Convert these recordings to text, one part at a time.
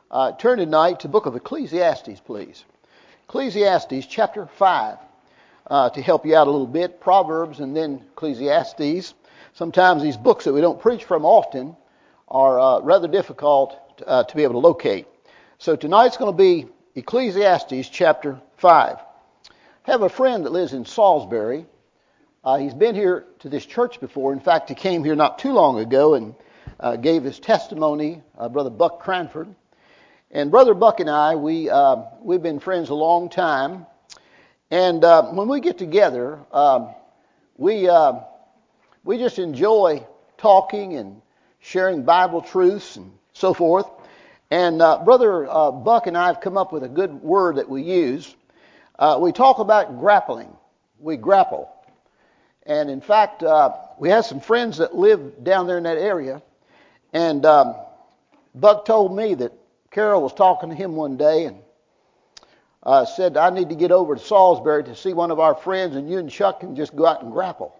Turn tonight to the book of Ecclesiastes, please. Ecclesiastes chapter 5. To help you out a little bit, Proverbs and then Ecclesiastes. Sometimes these books that we don't preach from often are rather difficult to be able to locate. So tonight's going to be Ecclesiastes chapter 5. I have a friend that lives in Salisbury. He's been here to this church before. In fact, he came here not too long ago and gave his testimony, Brother Buck Cranford. And Brother Buck and I, we've been friends a long time. And when we get together, we just enjoy talking and sharing Bible truths and so forth. And Brother Buck and I have come up with a good word that we use. We talk about grappling. We grapple. And in fact, we have some friends that live down there in that area. And Buck told me that Carol was talking to him one day and said, I need to get over to Salisbury to see one of our friends, and you and Chuck can just go out and grapple.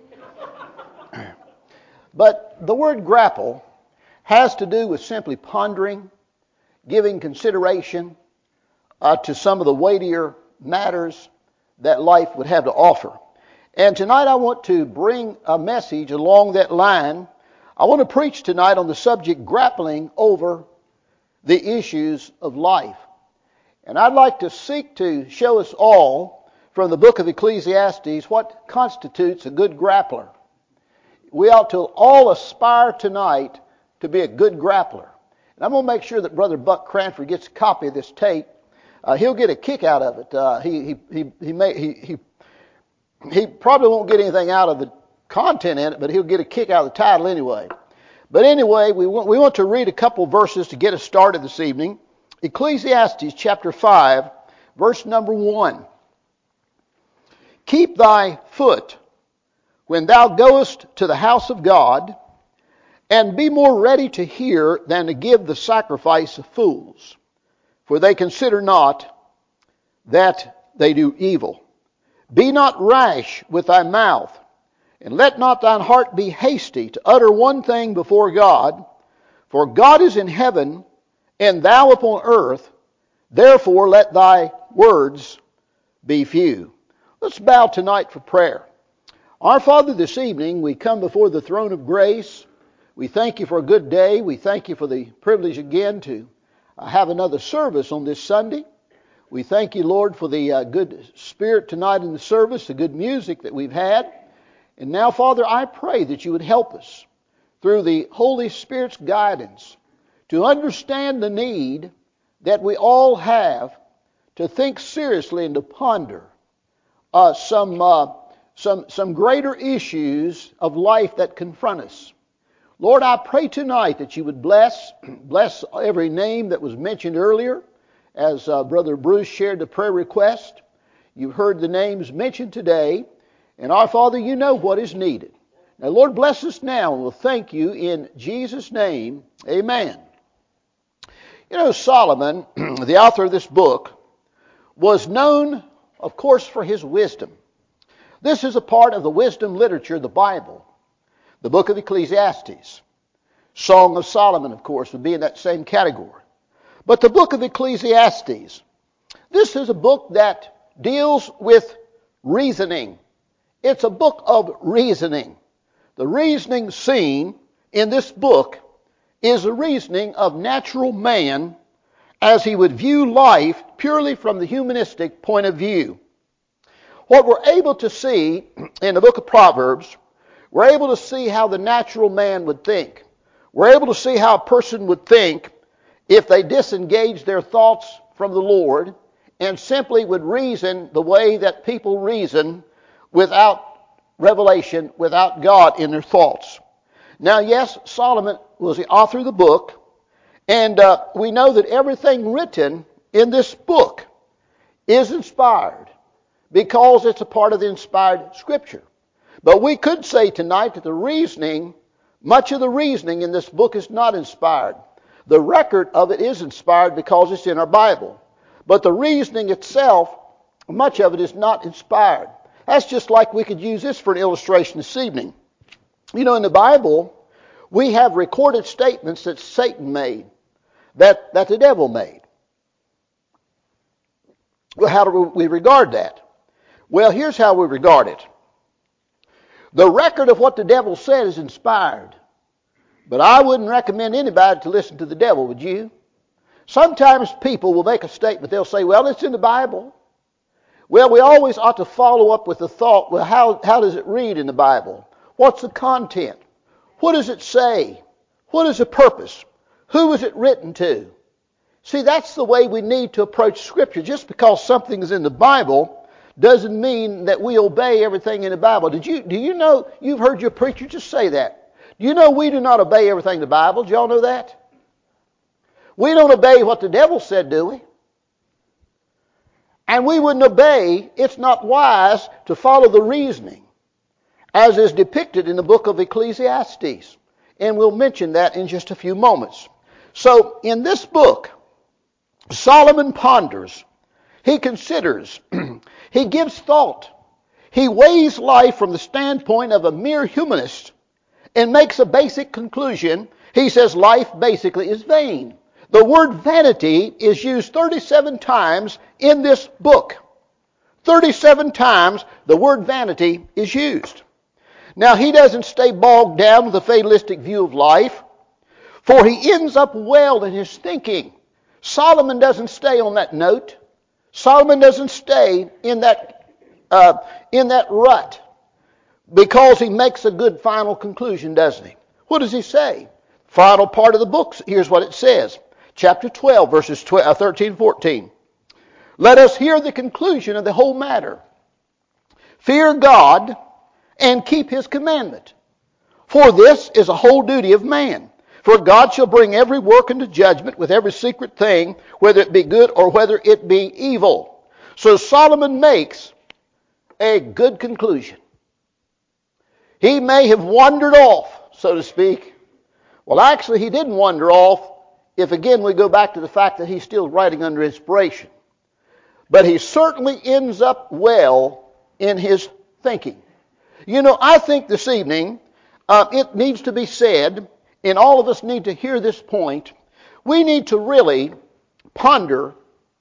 But the word grapple has to do with simply pondering, giving consideration to some of the weightier matters that life would have to offer. And tonight I want to bring a message along that line. I want to preach tonight on the subject grappling over the issues of life. And I'd like to seek to show us all from the book of Ecclesiastes what constitutes a good grappler. We ought to all aspire tonight to be a good grappler. And I'm going to make sure that Brother Buck Cranford gets a copy of this tape. He'll get a kick out of it. He probably won't get anything out of the content in it, but he'll get a kick out of the title anyway. But anyway, we want to read a couple verses to get us started this evening. Ecclesiastes chapter 5, verse number 1. Keep thy foot when thou goest to the house of God, and be more ready to hear than to give the sacrifice of fools. For they consider not that they do evil. Be not rash with thy mouth, and let not thine heart be hasty to utter one thing before God. For God is in heaven, and thou upon earth, therefore let thy words be few. Let's bow tonight for prayer. Our Father, this evening we come before the throne of grace. We thank you for a good day. We thank you for the privilege again to have another service on this Sunday. We thank you, Lord, for the good spirit tonight in the service, the good music that we've had. And now, Father, I pray that you would help us through the Holy Spirit's guidance to understand the need that we all have to think seriously and to ponder some greater issues of life that confront us. Lord, I pray tonight that you would bless every name that was mentioned earlier as Brother Bruce shared the prayer request. You've heard the names mentioned today, and our Father, you know what is needed. Now, Lord, bless us now, and we'll thank you in Jesus' name. Amen. You know, Solomon, the author of this book, was known, of course, for his wisdom. This is a part of the wisdom literature of the Bible, the book of Ecclesiastes. Song of Solomon, of course, would be in that same category. But the book of Ecclesiastes, this is a book that deals with reasoning. It's a book of reasoning. The reasoning seen in this book is the reasoning of natural man as he would view life purely from the humanistic point of view. What we're able to see in the book of Proverbs, we're able to see how the natural man would think. We're able to see how a person would think if they disengaged their thoughts from the Lord and simply would reason the way that people reason without revelation, without God in their thoughts. Now, yes, Solomon was the author of the book, and we know that everything written in this book is inspired because it's a part of the inspired Scripture. But we could say tonight that much of the reasoning in this book is not inspired. The record of it is inspired because it's in our Bible. But the reasoning itself, much of it is not inspired. That's just like we could use this for an illustration this evening. You know, in the Bible, we have recorded statements that Satan made. that the devil made. Well, how do we regard that? Well, here's how we regard it. The record of what the devil said is inspired. But I wouldn't recommend anybody to listen to the devil, would you? Sometimes people will make a statement. They'll say, well, it's in the Bible. Well, we always ought to follow up with the thought, well, how does it read in the Bible? What's the content? What does it say? What is the purpose? Who is it written to? See, that's the way we need to approach Scripture. Just because something is in the Bible doesn't mean that we obey everything in the Bible. Do you know, you've heard your preacher just say that. Do you know we do not obey everything in the Bible? Do y'all know that? We don't obey what the devil said, do we? And we wouldn't obey, it's not wise to follow the reasoning as is depicted in the book of Ecclesiastes. And we'll mention that in just a few moments. So in this book, Solomon ponders, he considers, he gives thought, he weighs life from the standpoint of a mere humanist and makes a basic conclusion. He says life basically is vain. The word vanity is used 37 times in this book. 37 times the word vanity is used. Now, he doesn't stay bogged down with a fatalistic view of life, for he ends up well in his thinking. Solomon doesn't stay on that note. Solomon doesn't stay in that rut because he makes a good final conclusion, doesn't he? What does he say? Final part of the book, here's what it says. Chapter 12, verses 13 and 14. Let us hear the conclusion of the whole matter. Fear God and keep his commandment. For this is a whole duty of man. For God shall bring every work into judgment with every secret thing, whether it be good or whether it be evil. So Solomon makes a good conclusion. He may have wandered off, so to speak. Well, actually, he didn't wander off, if again we go back to the fact that he's still writing under inspiration. But he certainly ends up well in his thinking. You know, I think this evening it needs to be said, and all of us need to hear this point, we need to really ponder,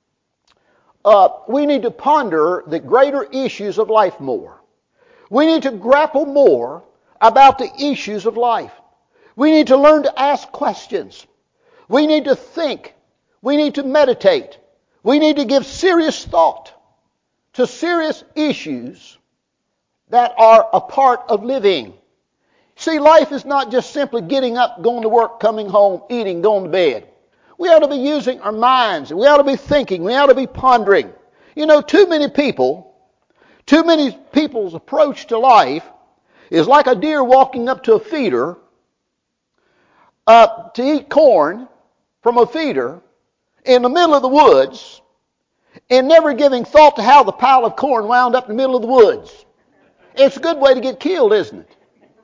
the greater issues of life more. We need to grapple more about the issues of life. We need to learn to ask questions. We need to think. We need to meditate. We need to give serious thought to serious issues that are a part of living. See, life is not just simply getting up, going to work, coming home, eating, going to bed. We ought to be using our minds. We ought to be thinking. We ought to be pondering. You know, too many people's approach to life is like a deer walking up to a feeder to eat corn from a feeder in the middle of the woods and never giving thought to how the pile of corn wound up in the middle of the woods. It's a good way to get killed, isn't it?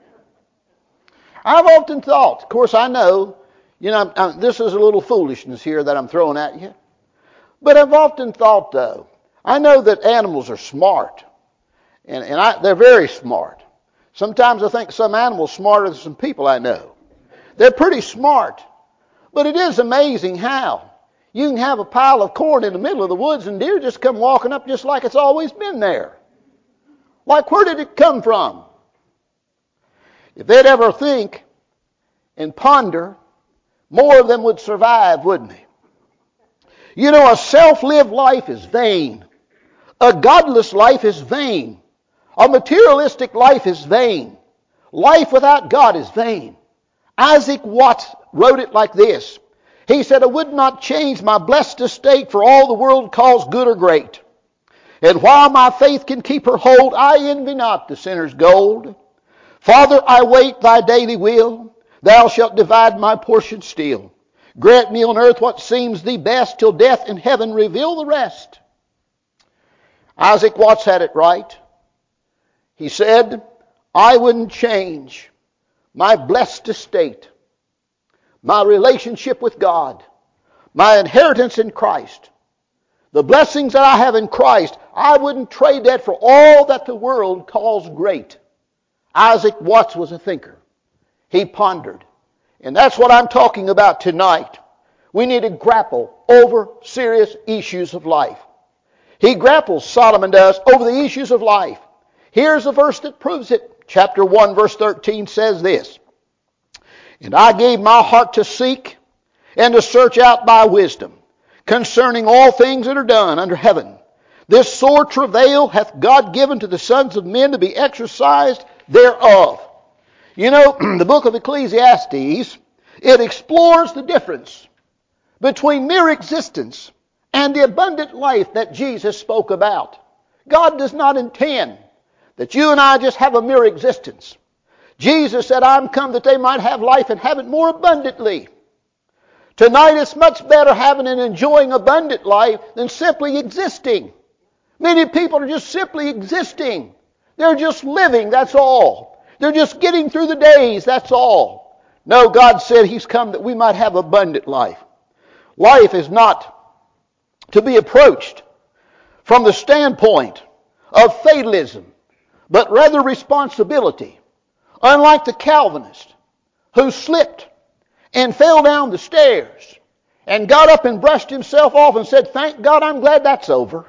I've often thought, of course I know, this is a little foolishness here that I'm throwing at you, but I've often thought though, I know that animals are smart, and they're very smart. Sometimes I think some animals smarter than some people I know. They're pretty smart, but it is amazing how you can have a pile of corn in the middle of the woods and deer just come walking up just like it's always been there. Like, where did it come from? If they'd ever think and ponder, more of them would survive, wouldn't they? You know, a self-lived life is vain. A godless life is vain. A materialistic life is vain. Life without God is vain. Isaac Watts wrote it like this. He said, I would not change my blessed estate for all the world calls good or great. And while my faith can keep her hold, I envy not the sinner's gold. Father, I wait thy daily will. Thou shalt divide my portion still. Grant me on earth what seems thee best, till death and heaven reveal the rest. Isaac Watts had it right. He said, I wouldn't change my blessed estate, my relationship with God, my inheritance in Christ, the blessings that I have in Christ. I wouldn't trade that for all that the world calls great. Isaac Watts was a thinker. He pondered. And that's what I'm talking about tonight. We need to grapple over serious issues of life. He grapples, Solomon does, over the issues of life. Here's a verse that proves it. Chapter 1, verse 13 says this, "And I gave my heart to seek and to search out by wisdom concerning all things that are done under heaven. This sore travail hath God given to the sons of men to be exercised thereof." You know, the book of Ecclesiastes, it explores the difference between mere existence and the abundant life that Jesus spoke about. God does not intend that you and I just have a mere existence. Jesus said, "I'm come that they might have life and have it more abundantly." Tonight it's much better having and enjoying abundant life than simply existing. Many people are just simply existing. They're just living, that's all. They're just getting through the days, that's all. No, God said He's come that we might have abundant life. Life is not to be approached from the standpoint of fatalism, but rather responsibility. Unlike the Calvinist who slipped and fell down the stairs and got up and brushed himself off and said, "Thank God, I'm glad that's over."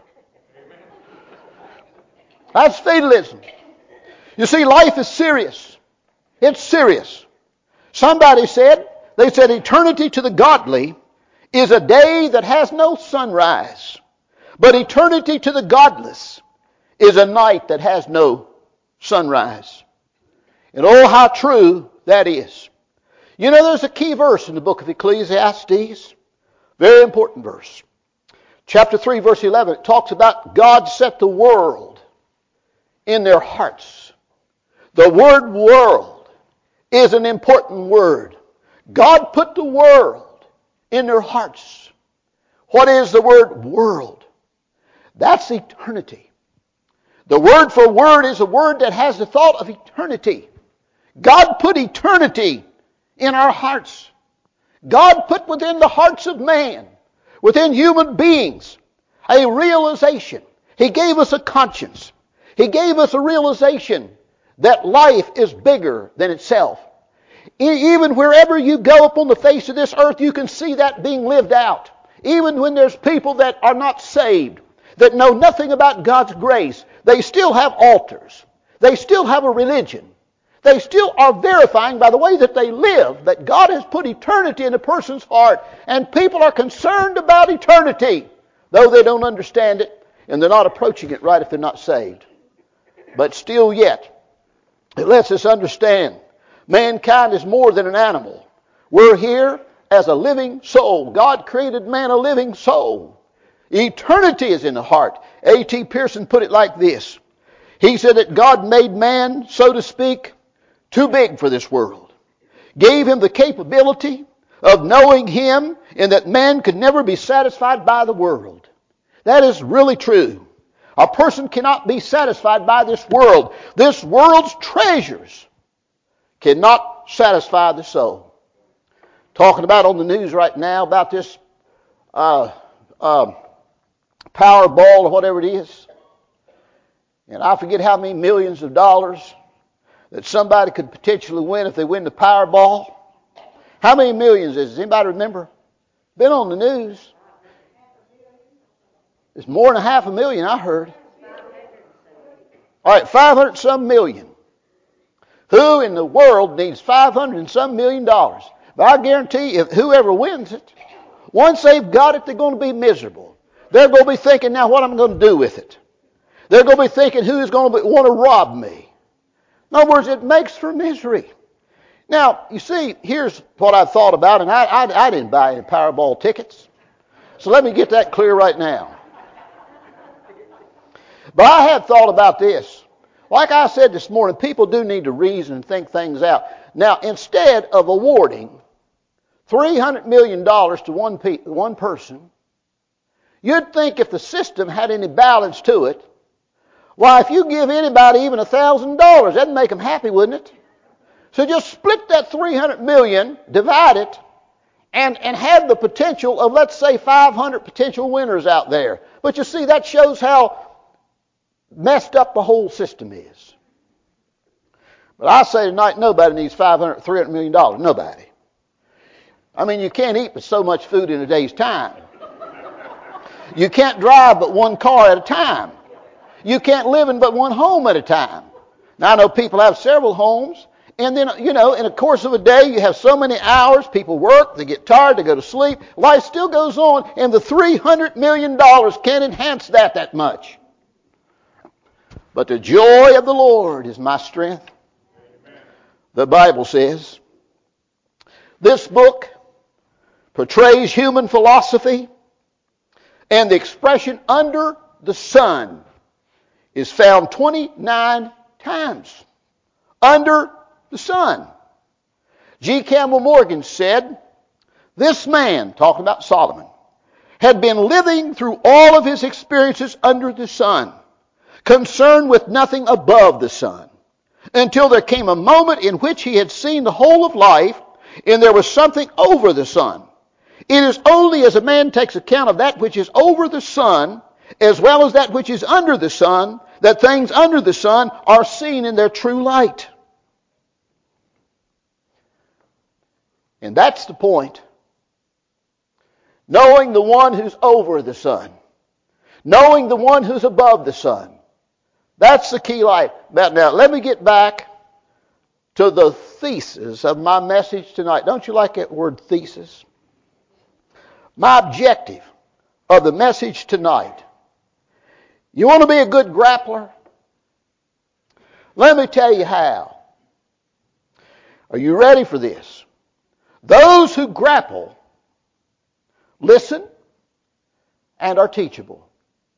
That's fatalism. You see, life is serious. It's serious. Somebody said, they said, eternity to the godly is a day that has no sunrise, but eternity to the godless is a night that has no sunrise. And oh, how true that is. You know, there's a key verse in the book of Ecclesiastes. Very important verse. Chapter 3, verse 11. It talks about God set the world in their hearts. The word world is an important word. God put the world in their hearts. What is the word world? That's eternity. The word for word is a word that has the thought of eternity. God put eternity in our hearts. God put within the hearts of man, within human beings, a realization. He gave us a conscience. He gave us a realization that life is bigger than itself. Even wherever you go upon the face of this earth, you can see that being lived out. Even when there's people that are not saved, that know nothing about God's grace, they still have altars. They still have a religion. They still are verifying by the way that they live that God has put eternity in a person's heart, and people are concerned about eternity, though they don't understand it and they're not approaching it right if they're not saved. But still yet, it lets us understand mankind is more than an animal. We're here as a living soul. God created man a living soul. Eternity is in the heart. A.T. Pierson put it like this. He said that God made man, so to speak, too big for this world. Gave him the capability of knowing him, and that man could never be satisfied by the world. That is really true. A person cannot be satisfied by this world. This world's treasures cannot satisfy the soul. Talking about on the news right now about this Powerball or whatever it is. And I forget how many millions of dollars that somebody could potentially win if they win the Powerball. How many millions is it? Does anybody remember? Been on the news. It's more than $500,000, I heard. All right, 500 some million. Who in the world needs 500 and some million dollars? But I guarantee you, if whoever wins it, once they've got it, they're going to be miserable. They're going to be thinking, now what am I going to do with it? They're going to be thinking, who's going to want to rob me? In other words, it makes for misery. Now, you see, here's what I thought about, and I didn't buy any Powerball tickets. So let me get that clear right now. But I have thought about this. Like I said this morning, people do need to reason and think things out. Now, instead of awarding $300 million to one person, you'd think if the system had any balance to it, why, if you give anybody even $1,000, that'd make them happy, wouldn't it? So just split that $300 million, divide it, and have the potential of, let's say, 500 potential winners out there. But you see, that shows how messed up the whole system is. But I say tonight, nobody needs $300 million. Nobody. I mean, you can't eat but so much food in a day's time. You can't drive but one car at a time. You can't live in but one home at a time. Now, I know people have several homes, and then, in the course of a day, you have so many hours, people work, they get tired, they go to sleep. Life still goes on, and the $300 million can't enhance that much. But the joy of the Lord is my strength. The Bible says, this book portrays human philosophy, and the expression under the sun is found 29 times. Under the sun. G. Campbell Morgan said, this man, talking about Solomon, had been living through all of his experiences under the sun, concerned with nothing above the sun, until there came a moment in which he had seen the whole of life, and there was something over the sun. It is only as a man takes account of that which is over the sun, as well as that which is under the sun, that things under the sun are seen in their true light. And that's the point. Knowing the one who's over the sun. Knowing the one who's above the sun. That's the key life. Now, let me get back to the thesis of my message tonight. Don't you like that word thesis? My objective of the message tonight. You want to be a good grappler? Let me tell you how. Are you ready for this? Those who grapple listen and are teachable.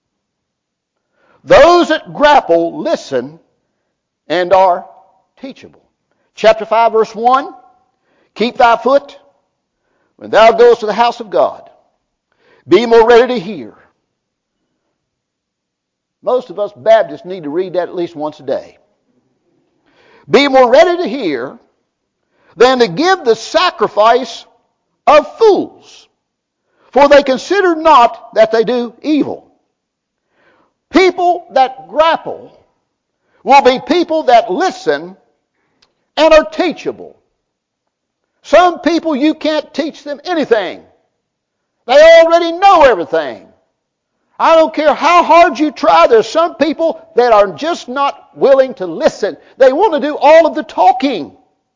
Those that grapple listen and are teachable. Chapter 5, verse 1, keep thy foot when thou goest to the house of God. Be more ready to hear. Most of us Baptists need to read that at least once a day. Be more ready to hear than to give the sacrifice of fools, for they consider not that they do evil. People that grapple will be people that listen and are teachable. Some people, you can't teach them anything. They already know everything. I don't care how hard you try, there's some people that are just not willing to listen. They want to do all of the talking.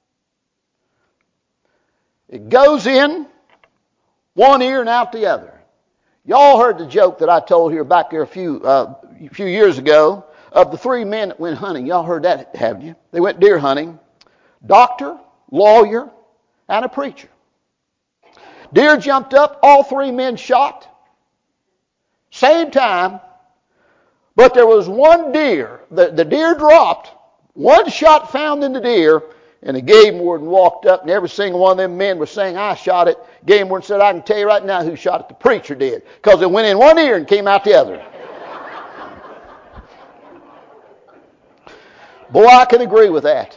It goes in one ear and out the other. Y'all heard the joke that I told here back there a few years ago of the three men that went hunting. Y'all heard that, haven't you? They went deer hunting. Doctor, lawyer, and a preacher. Deer jumped up, all three men shot. Same time, but there was one deer. The deer dropped, one shot found in the deer, and the game warden walked up, and every single one of them men was saying, I shot it. Game warden said, I can tell you right now who shot it. The preacher did, because it went in one ear and came out the other. Boy, I can agree with that.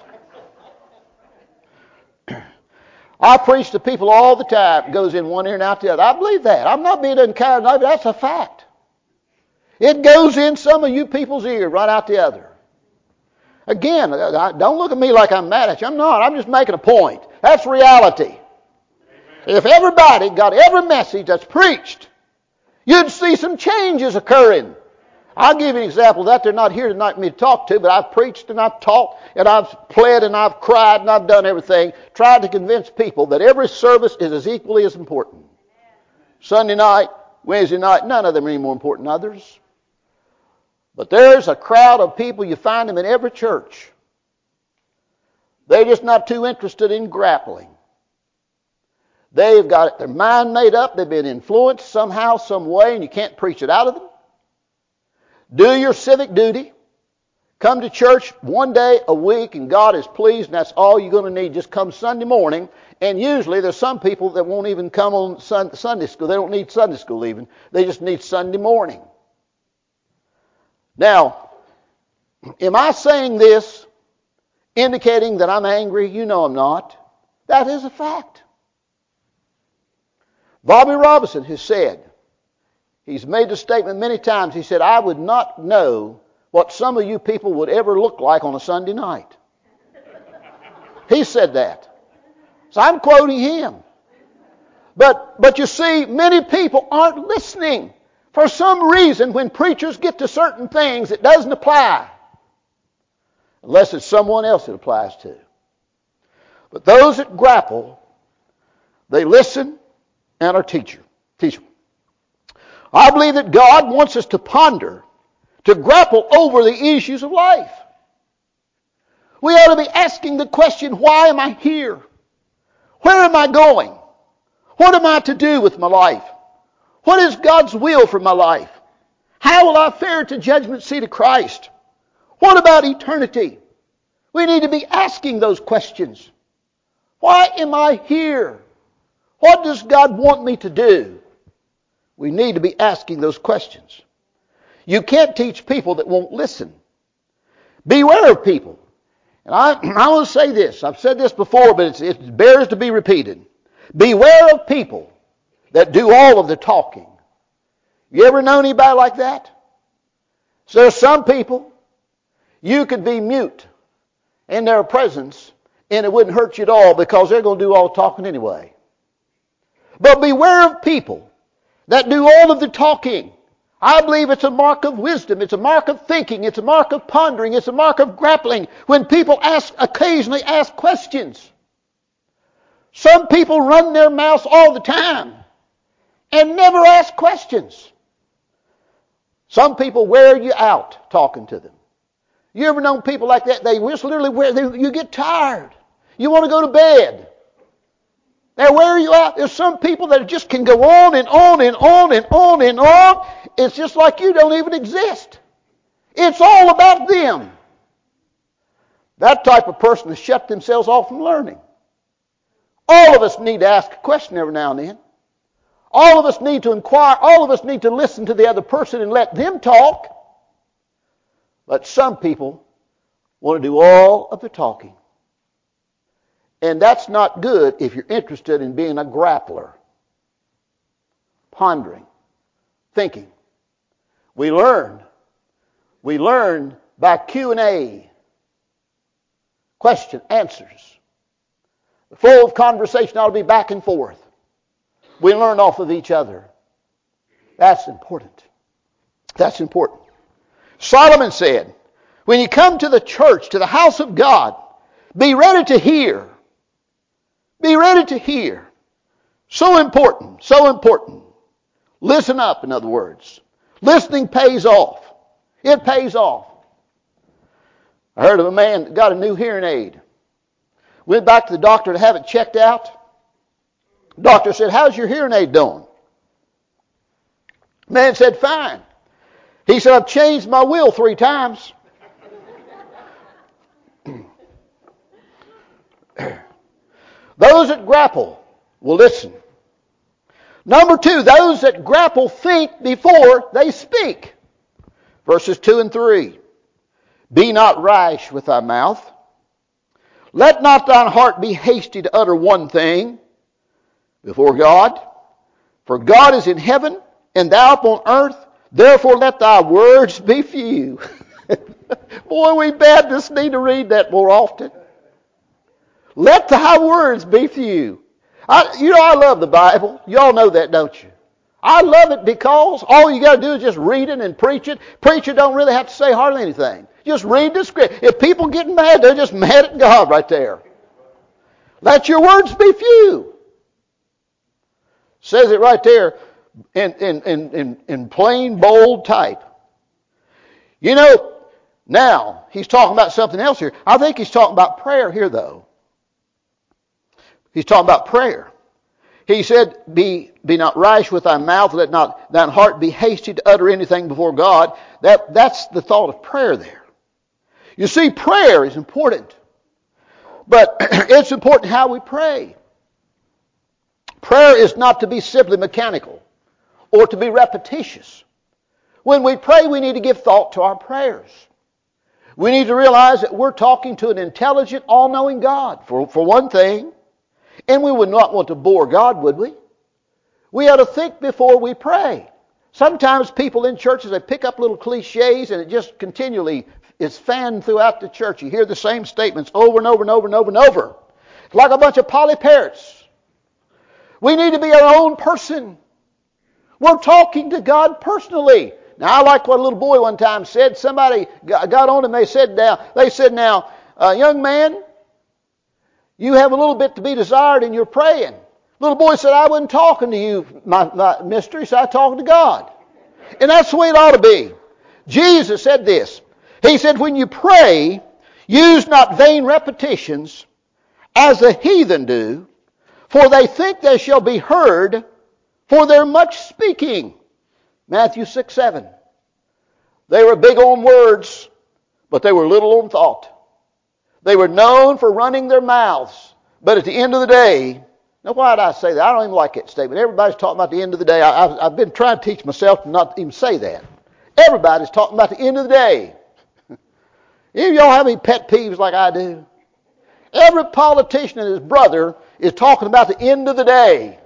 I preach to people all the time. It goes in one ear and out the other. I believe that. I'm not being unkind, but that's a fact. It goes in some of you people's ear, right out the other. Again, don't look at me like I'm mad at you. I'm not. I'm just making a point. That's reality. Amen. If everybody got every message that's preached, you'd see some changes occurring. I'll give you an example of that. They're not here tonight for me to talk to, but I've preached and I've taught and I've pled and I've cried and I've done everything, tried to convince people that every service is as equally as important. Sunday night, Wednesday night, none of them are any more important than others. But there's a crowd of people, you find them in every church. They're just not too interested in grappling. They've got their mind made up. They've been influenced somehow, some way, and you can't preach it out of them. Do your civic duty. Come to church one day a week, and God is pleased, and that's all you're going to need. Just come Sunday morning. And usually there's some people that won't even come on Sunday school. They don't need Sunday school even. They just need Sunday morning. Now, am I saying this indicating that I'm angry? You know I'm not. That is a fact. Bobby Robinson has said, he's made the statement many times, he said, I would not know what some of you people would ever look like on a Sunday night. He said that. So I'm quoting him. But you see, many people aren't listening. For some reason, when preachers get to certain things, it doesn't apply. Unless it's someone else it applies to. But those that grapple, they listen and are teachable. I believe that God wants us to ponder, to grapple over the issues of life. We ought to be asking the question, why am I here? Where am I going? What am I to do with my life? What is God's will for my life? How will I fare at the judgment seat of Christ? What about eternity? We need to be asking those questions. Why am I here? What does God want me to do? We need to be asking those questions. You can't teach people that won't listen. Beware of people. And I want to say this. I've said this before, but it bears to be repeated. Beware of people that do all of the talking. You ever known anybody like that? So there's some people, you could be mute in their presence and it wouldn't hurt you at all because they're going to do all the talking anyway. But beware of people that do all of the talking. I believe it's a mark of wisdom. It's a mark of thinking. It's a mark of pondering. It's a mark of grappling when people occasionally ask questions. Some people run their mouths all the time and never ask questions. Some people wear you out talking to them. You ever known people like that? They just literally you get tired. You want to go to bed. They wear you out. There's some people that just can go on and on and on and on and on. It's just like you don't even exist. It's all about them. That type of person has shut themselves off from learning. All of us need to ask a question every now and then. All of us need to inquire. All of us need to listen to the other person and let them talk. But some people want to do all of the talking. And that's not good if you're interested in being a grappler. Pondering. Thinking. We learn by Q&A. Question, answers. The flow of conversation ought to be back and forth. We learn off of each other. That's important. That's important. Solomon said, when you come to the church, to the house of God, be ready to hear. Be ready to hear. So important, so important. Listen up, in other words. Listening pays off. It pays off. I heard of a man that got a new hearing aid. Went back to the doctor to have it checked out. The doctor said, how's your hearing aid doing? The man said, fine. He said, I've changed my will 3 times. Those that grapple will listen. Number 2, those that grapple think before they speak. Verses 2 and 3. Be not rash with thy mouth. Let not thine heart be hasty to utter one thing before God. For God is in heaven, and thou upon earth. Therefore let thy words be few. Boy, we Baptists need to read that more often. Let thy words be few. I love the Bible. Y'all know that, don't you? I love it because all you got to do is just read it and preach it. Preacher don't really have to say hardly anything. Just read the script. If people get mad, they're just mad at God right there. Let your words be few. Says it right there in plain, bold type. You know, now, he's talking about something else here. I think he's talking about prayer here, though. He's talking about prayer. He said, be not rash with thy mouth, let not thine heart be hasty to utter anything before God. That's the thought of prayer there. You see, prayer is important. But it's important how we pray. Prayer is not to be simply mechanical or to be repetitious. When we pray, we need to give thought to our prayers. We need to realize that we're talking to an intelligent, all-knowing God, for one thing. And we would not want to bore God, would we? We ought to think before we pray. Sometimes people in churches, they pick up little cliches and it just continually is fanned throughout the church. You hear the same statements over and over and over and over and over. It's like a bunch of Polly Parrots. We need to be our own person. We're talking to God personally. Now, I like what a little boy one time said. Somebody got on him. They said, now, young man, you have a little bit to be desired in your praying. Little boy said, I wasn't talking to you, my mister. He said, I talking to God. And that's the way it ought to be. Jesus said this. He said, when you pray, use not vain repetitions as the heathen do, for they think they shall be heard for their much speaking. Matthew 6:7. They were big on words, but they were little on thought. They were known for running their mouths, but at the end of the day, now why did I say that? I don't even like that statement. Everybody's talking about the end of the day. I've been trying to teach myself to not even say that. Everybody's talking about the end of the day. Any of y'all have any pet peeves like I do? Every politician and his brother is talking about the end of the day.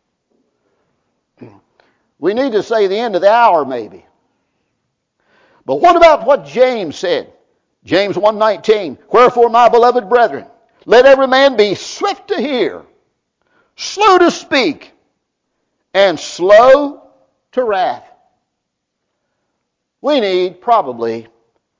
We need to say the end of the hour maybe. But what about what James said? James 1:19, wherefore, my beloved brethren, let every man be swift to hear, slow to speak, and slow to wrath. We need probably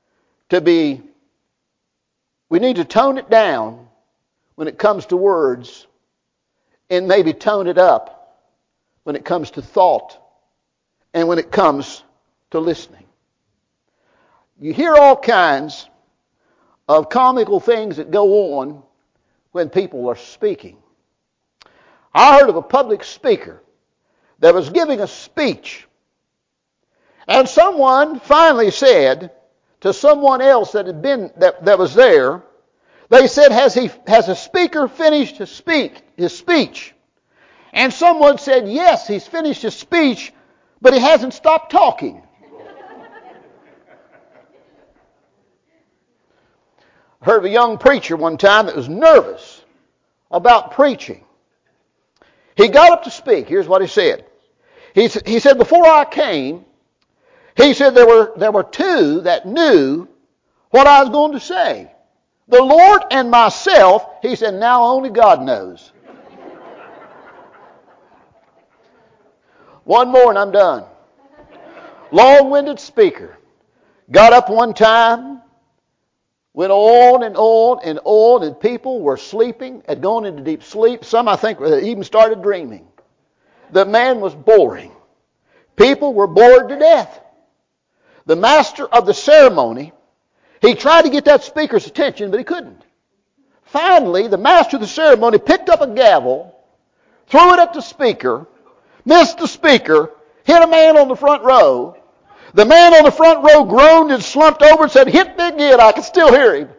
we need to tone it down when it comes to words, and maybe tone it up when it comes to thought and when it comes to listening. You hear all kinds of comical things that go on when people are speaking. I heard of a public speaker that was giving a speech, and someone finally said to someone else that had been that was there, they said, has a speaker finished his speech? And someone said, yes, he's finished his speech, but he hasn't stopped talking. I heard of a young preacher one time that was nervous about preaching. He got up to speak. Here's what he said. He said, before I came, he said there were two that knew what I was going to say. The Lord and myself. He said, now only God knows. One more and I'm done. Long-winded speaker. Got up one time, went on and on and on, and people were sleeping, had gone into deep sleep. Some, I think, even started dreaming. The man was boring. People were bored to death. The master of the ceremony, he tried to get that speaker's attention, but he couldn't. Finally, the master of the ceremony picked up a gavel, threw it at the speaker, missed the speaker, hit a man on the front row. The man on the front row groaned and slumped over and said, hit me again, I can still hear him.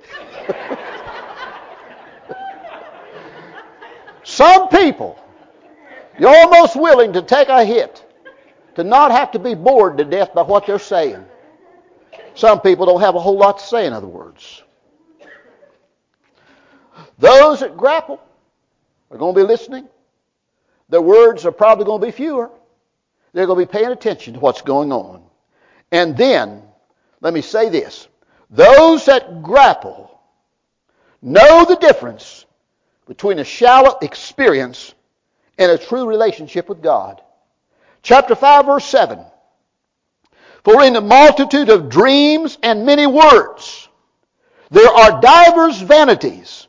Some people, you're almost willing to take a hit to not have to be bored to death by what they're saying. Some people don't have a whole lot to say, in other words. Those that grapple are going to be listening. Their words are probably going to be fewer. They're going to be paying attention to what's going on. And then, let me say this. Those that grapple know the difference between a shallow experience and a true relationship with God. Chapter 5, verse 7. For in the multitude of dreams and many words, there are divers vanities.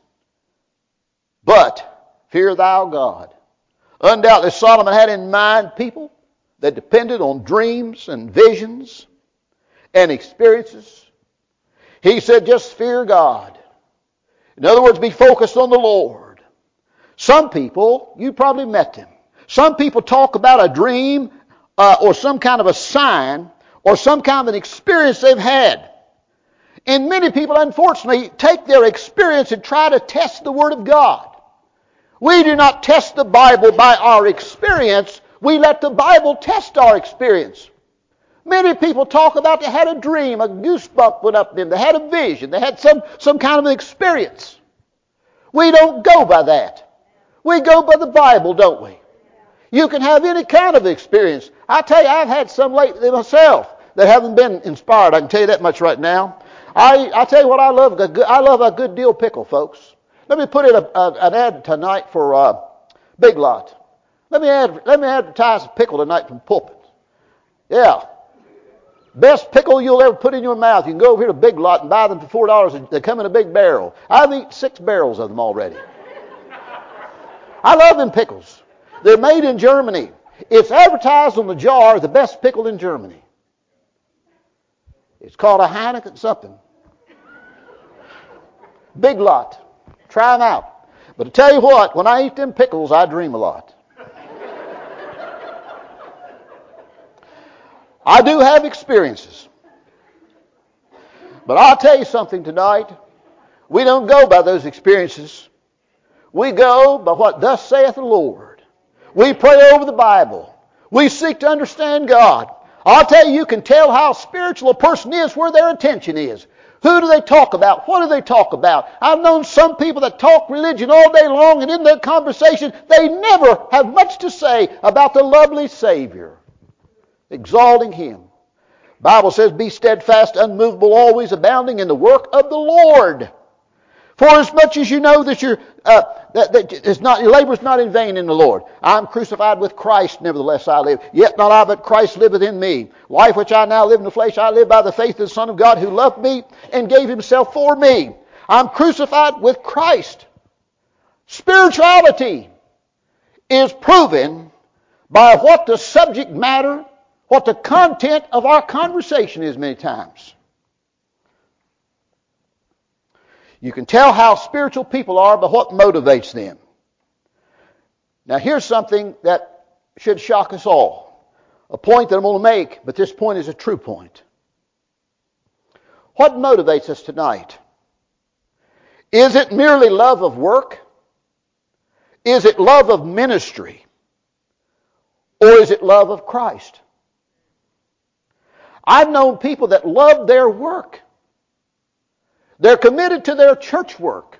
But fear thou God. Undoubtedly Solomon had in mind people that depended on dreams and visions and experiences. He said, just fear God. In other words, be focused on the Lord. Some people, you probably met them. Some people talk about a dream or some kind of a sign or some kind of an experience they've had. And many people, unfortunately, take their experience and try to test the Word of God. We do not test the Bible by our experience. We let the Bible test our experience. Many people talk about they had a dream, a goosebump went up them, they had a vision, they had some kind of an experience. We don't go by that. We go by the Bible, don't we? You can have any kind of experience. I tell you, I've had some lately myself that haven't been inspired. I can tell you that much right now. I tell you what I love. I love a good deal pickle, folks. Let me put in an ad tonight for Big Lot. Let me advertise a pickle tonight from pulpit. Yeah. Best pickle you'll ever put in your mouth. You can go over here to Big Lot and buy them for $4. They come in a big barrel. I've eaten 6 barrels of them already. I love them pickles. They're made in Germany. It's advertised on the jar, the best pickle in Germany. It's called a Heineken something. Big Lot. Try them out. But I tell you what, when I eat them pickles, I dream a lot. I do have experiences. But I'll tell you something tonight. We don't go by those experiences. We go by what thus saith the Lord. We pray over the Bible. We seek to understand God. I'll tell you, you can tell how spiritual a person is where their attention is. Who do they talk about? What do they talk about? I've known some people that talk religion all day long, and in their conversation, they never have much to say about the lovely Savior, exalting Him. The Bible says, be steadfast, unmovable, always abounding in the work of the Lord. For as much as you know that your labor is not in vain in the Lord. I am crucified with Christ, nevertheless I live. Yet not I, but Christ liveth in me. Life which I now live in the flesh, I live by the faith of the Son of God who loved me and gave Himself for me. I'm crucified with Christ. Spirituality is proven by what the subject matter, what the content of our conversation is many times. You can tell how spiritual people are by what motivates them. Now here's something that should shock us all. A point that I'm going to make, but this point is a true point. What motivates us tonight? Is it merely love of work? Is it love of ministry? Or is it love of Christ? I've known people that love their work. They're committed to their church work.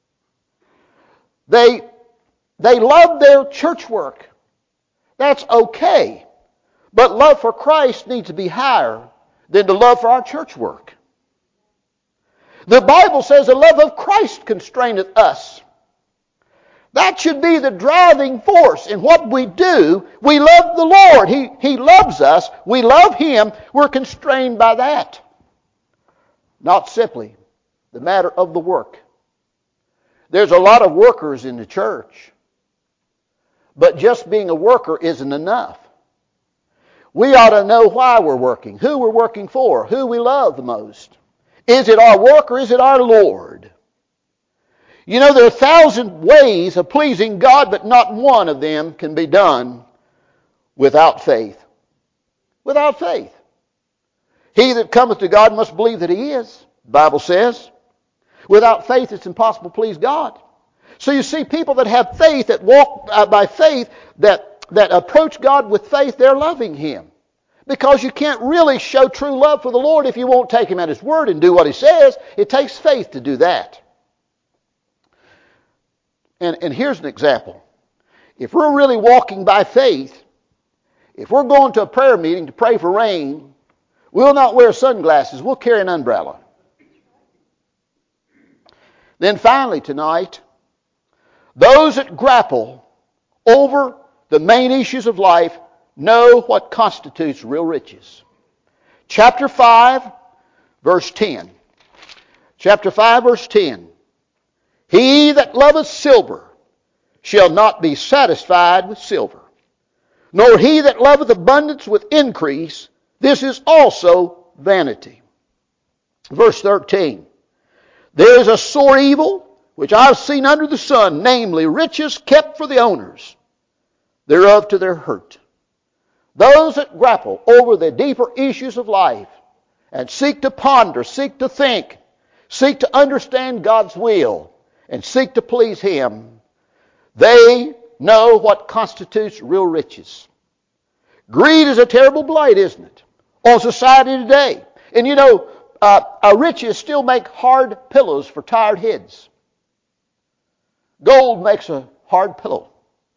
They love their church work. That's okay. But love for Christ needs to be higher than the love for our church work. The Bible says the love of Christ constraineth us. That should be the driving force in what we do. We love the Lord. He loves us. We love Him. We're constrained by that. Not simply the matter of the work. There's a lot of workers in the church. But just being a worker isn't enough. We ought to know why we're working, who we're working for, who we love the most. Is it our work or is it our Lord? You know, there are 1,000 ways of pleasing God, but not one of them can be done without faith. Without faith. He that cometh to God must believe that He is, the Bible says. Without faith, it's impossible to please God. So you see, people that have faith, that walk by faith, that approach God with faith, they're loving Him. Because you can't really show true love for the Lord if you won't take Him at His word and do what He says. It takes faith to do that. And here's an example. If we're really walking by faith, if we're going to a prayer meeting to pray for rain, we'll not wear sunglasses. We'll carry an umbrella. Then finally tonight, those that grapple over the main issues of life know what constitutes real riches. Chapter 5, verse 10. Chapter 5, verse 10. He that loveth silver shall not be satisfied with silver, nor he that loveth abundance with increase. This is also vanity. Verse 13. There is a sore evil which I have seen under the sun, namely riches kept for the owners thereof to their hurt. Those that grapple over the deeper issues of life and seek to ponder, seek to think, seek to understand God's will, and seek to please Him, they know what constitutes real riches. Greed is a terrible blight, isn't it, on society today? And you know, riches still make hard pillows for tired heads. Gold makes a hard pillow.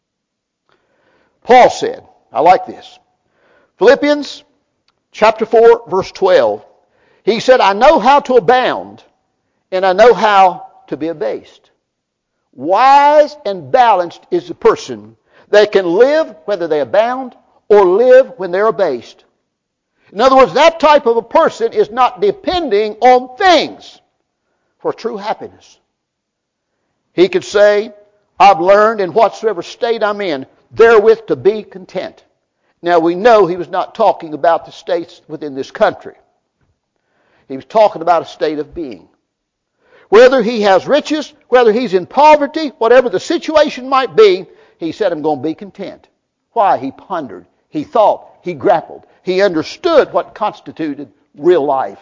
Paul said, I like this. Philippians chapter 4, verse 12. He said, I know how to abound, and I know how to be abased. Wise and balanced is the person They can live whether they abound or live when they're abased. In other words, that type of a person is not depending on things for true happiness. He could say, I've learned in whatsoever state I'm in, therewith to be content. Now we know he was not talking about the states within this country. He was talking about a state of being. Whether he has riches, whether he's in poverty, whatever the situation might be, he said, I'm going to be content. Why? He pondered, he thought, he grappled. He understood what constituted real life.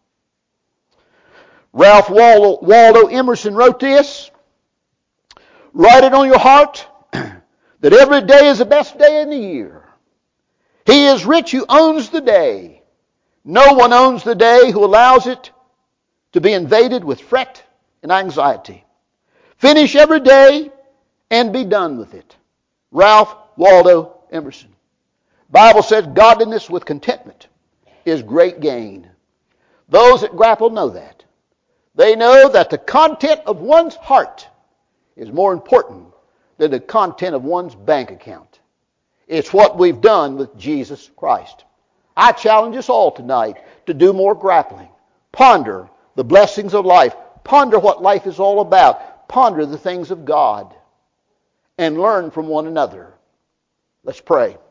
Ralph Waldo Emerson wrote this, write it on your heart that every day is the best day in the year. He is rich who owns the day. No one owns the day who allows it to be invaded with fret and anxiety. Finish every day and be done with it. Ralph Waldo Emerson. Bible says godliness with contentment is great gain. Those that grapple know that. They know that the content of one's heart is more important than the content of one's bank account. It's what we've done with Jesus Christ. I challenge us all tonight to do more grappling. Ponder the blessings of life. Ponder what life is all about. Ponder the things of God. And learn from one another. Let's pray.